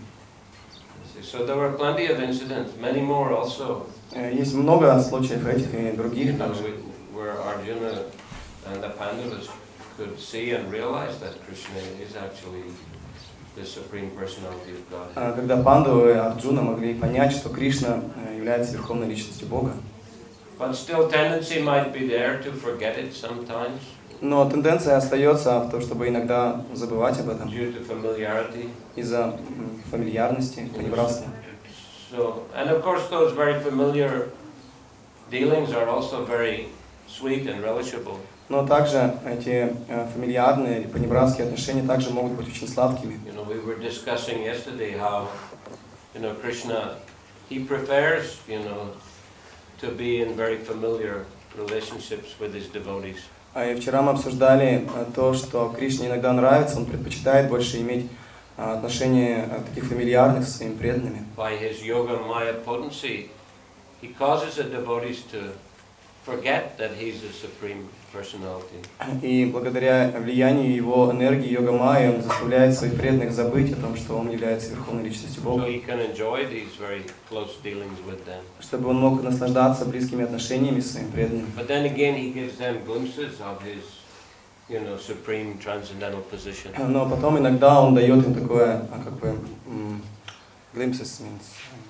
Speaker 1: So there were plenty of incidents, many more also,
Speaker 3: Э, Есть много случаев этих и
Speaker 1: you
Speaker 3: других
Speaker 1: know,
Speaker 3: также,
Speaker 1: where Arjuna and the Pandavas could see and realize that Krishna is actually the Supreme Personality of God.
Speaker 3: А, когда Пандавы и Арджуна могли понять, что Кришна э, является верховной личностью Бога.
Speaker 1: But still tendency might be there to forget it sometimes
Speaker 3: Но тенденция остается в том, чтобы иногда забывать об этом
Speaker 1: due to familiarity.
Speaker 3: из-за м, фамильярности, понебратства.
Speaker 1: So, and of course those very familiar dealings are also very sweet and relishable.
Speaker 3: Но также эти э, фамильярные или понебратские отношения также могут быть очень сладкими.
Speaker 1: You know, we were discussing yesterday how, you know, Krishna, he prefers, you know, to be in very familiar relationships with his devotees.
Speaker 3: А и вчера мы обсуждали э, то, что Кришне иногда нравится, он предпочитает больше иметь э, отношения э, таких фамильярных со своими преданными.
Speaker 1: By his yoga maya potency, he causes the devotees to forget that he's the supreme personality.
Speaker 3: И благодаря влиянию его энергии йога майя он заставляет своих преданных забыть о том, что он является верховной личностью
Speaker 1: So
Speaker 3: Бога,
Speaker 1: he can enjoy these very close dealings with them.
Speaker 3: чтобы он мог наслаждаться близкими отношениями с своими преданными.
Speaker 1: But then again, he gives them glimpses of his, you know, supreme transcendental position.
Speaker 3: Но потом иногда он дает им такое, а, как бы, м, glimpses means,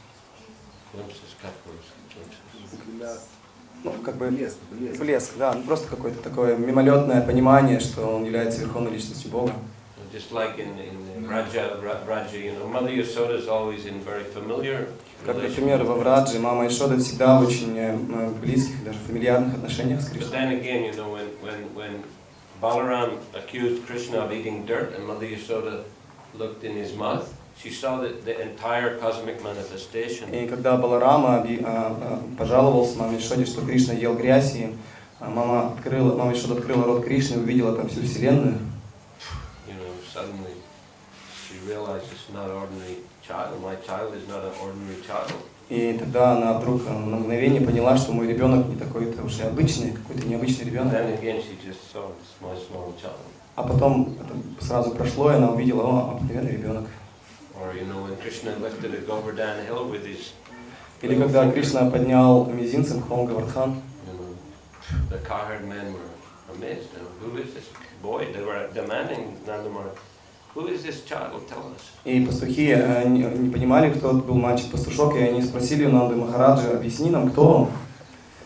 Speaker 1: Glimpses, couples, glimpses.
Speaker 4: Для
Speaker 3: ну, как бы
Speaker 4: блеск, блеск.
Speaker 3: блеск, да, ну, просто какое-то такое мимолетное понимание, что он является верховной личностью Бога.
Speaker 1: So just like in, in Raja, Ra- Raja, you know, Mother Yasoda is always in very familiar
Speaker 3: Как,
Speaker 1: relations.
Speaker 3: например, во Враджи мама Ишода всегда в очень э, м, близких, даже фамильярных отношениях с
Speaker 1: But
Speaker 3: Кришной.
Speaker 1: then again, you know, when, when, when Balaram accused Krishna of eating dirt and Mother Yasoda looked in his mouth, she saw the, the entire cosmic manifestation.
Speaker 3: И когда Баларама оби- а, а, пожаловался маме Ишоде, что Кришна ел грязь, и а, мама, открыла, мама Ишода открыла рот Кришны и увидела там всю Вселенную,
Speaker 1: You know, suddenly she realized it's not ordinary child. My child is not an ordinary child.
Speaker 3: и тогда она вдруг а, на мгновение поняла, что мой ребенок не такой-то уже обычный, какой-то необычный
Speaker 1: And
Speaker 3: ребенок.
Speaker 1: then again, she just saw it's my small child.
Speaker 3: А потом это сразу прошло, и она увидела: о, обыкновенный ребенок.
Speaker 1: Or you know, when Krishna lifted a Govardhan hill with his,
Speaker 3: Или когда Кришна поднял мизинцем холм Гавардхан,
Speaker 1: you know, the cowherd men were amazed. You know, who is this boy? They were demanding Nandamara, who is this child? Tell us.
Speaker 3: и пастухи э, не, не понимали, кто это был мальчик-пастушок, и они спросили у Нанды Махараджи: объясни нам, кто он.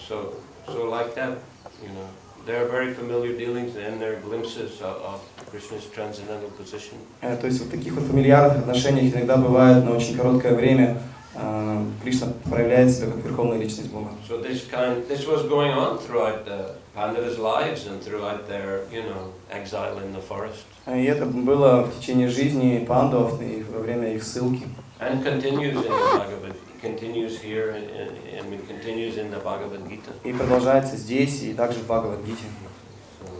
Speaker 1: so, so like that, you know, there are very familiar dealings and there are glimpses of, of Krishna's transcendental position.
Speaker 3: Э, То есть в таких вот фамильярных отношениях иногда бывает на очень короткое время э, Кришна проявляет себя как верховная личность Бога.
Speaker 1: So this kind, this was going on throughout the Pandavas' lives and throughout their, you know, exile in the forest.
Speaker 3: И это было в течение жизни пандавов и во время их ссылки.
Speaker 1: And continues in the Bhagavad, continues here and, and, and continues in the Bhagavad Gita.
Speaker 3: И продолжается здесь и также в Бхагавад-гите.
Speaker 1: So,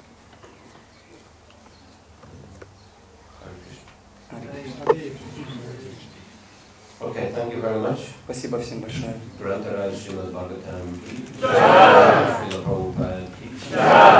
Speaker 1: okay, thank you very much.
Speaker 3: Спасибо всем большое.
Speaker 1: Grantaraj Srimad Bhagavatam ki jai, Srila Prabhupada ki jai.